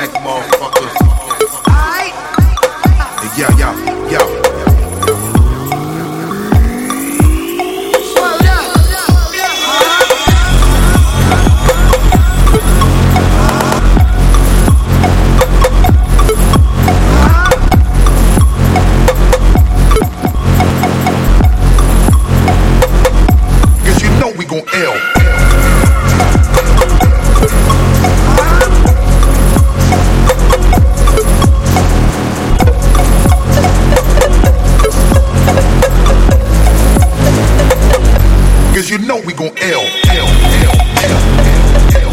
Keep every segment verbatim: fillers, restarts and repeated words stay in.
Okay, motherfuckers. Alright. Yeah, yeah, yeah. You know we gon' L, L, L, L, L,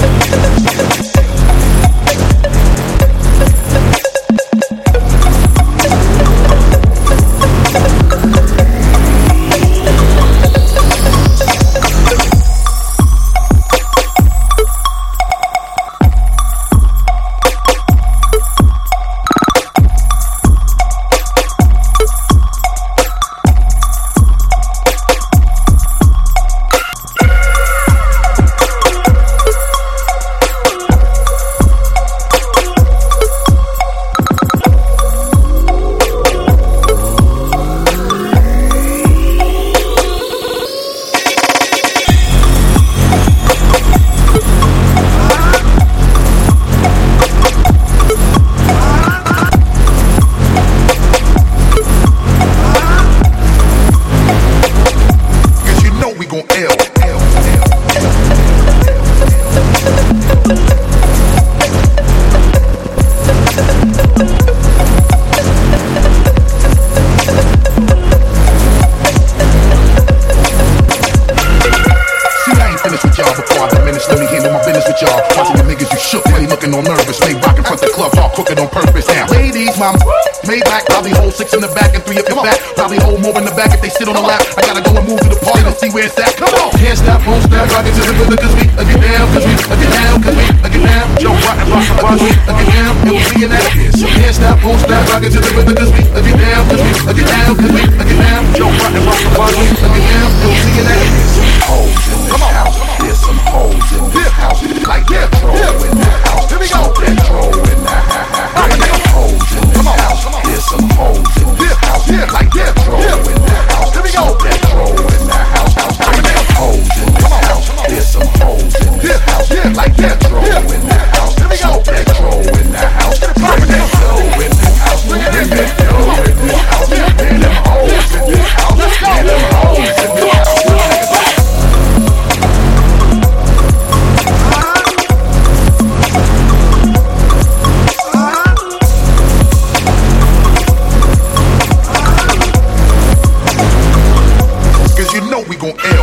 Maybach, probably hold six in the back and three up your back. Probably hold more in the back if they sit on the lap. I gotta go and move to the party to see where it's at. Come on! Can't stop, won't stop, rock it to the rhythm, cause we uh, get down, cause we uh, get down, cause we uh, get down. Joe rock and rock and rock, we uh, get down, and we'll see you that. Can't stop, won't stop, rock it to the rhythm, cause we uh, get down, cause we uh, get down, cause we uh, get down. Joe rock and rock and rock, we uh, get down, and we'll see you that. Hoes in this house, there's some hoes in this house, like Petro in the house. Here we go, Petro in the house. Hoes in this house, there's some hoes in this house, like Petro in the house. Here we go, Petro in the house. Hoes in this house, there's some hoes in this house, like Petro in the house. Here we go, Petro in the house. Petro in the house, Petro in the house, and them hoes in this house, and them hoes in this house. We gon'